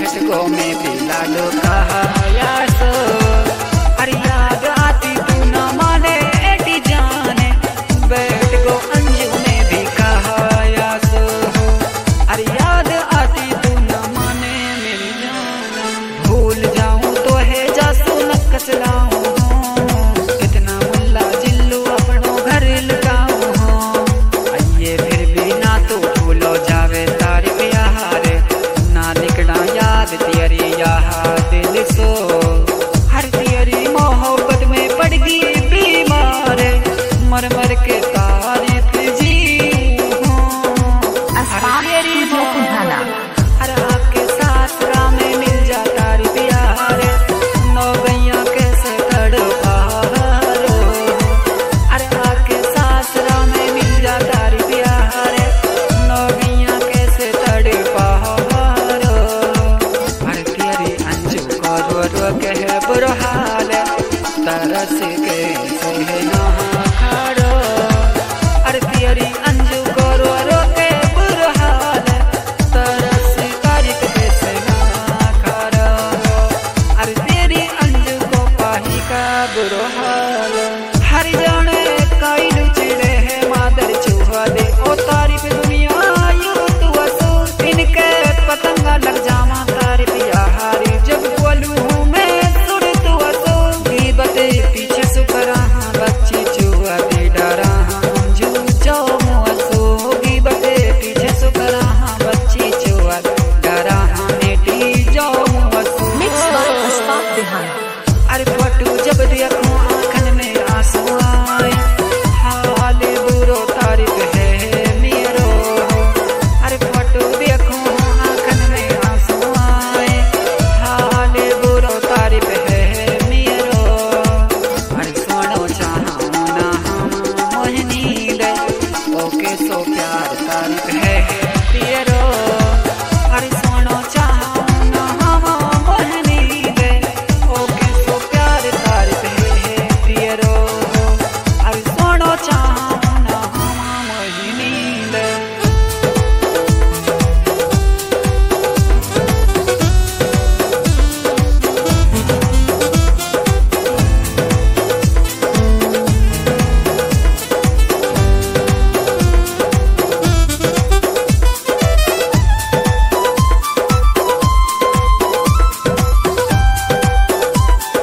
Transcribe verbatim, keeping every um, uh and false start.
घटको में भी लाडो कहाया सो। अरे याद आती तू न माने एटी जाने, बैठ गो अंजू में भी कहाया सो। अरे याद आती तू न माने मेरी जान, भूल जाऊं तो है जासू न कसलाऊं, कितना मुल्ला जिल्लू अपनों घर लुटाऊं हो। आइए फिर भी ना तो भूलो जावे तारी प्यारे, ना निकड़ा याद तेरी यहाँ दिल सो।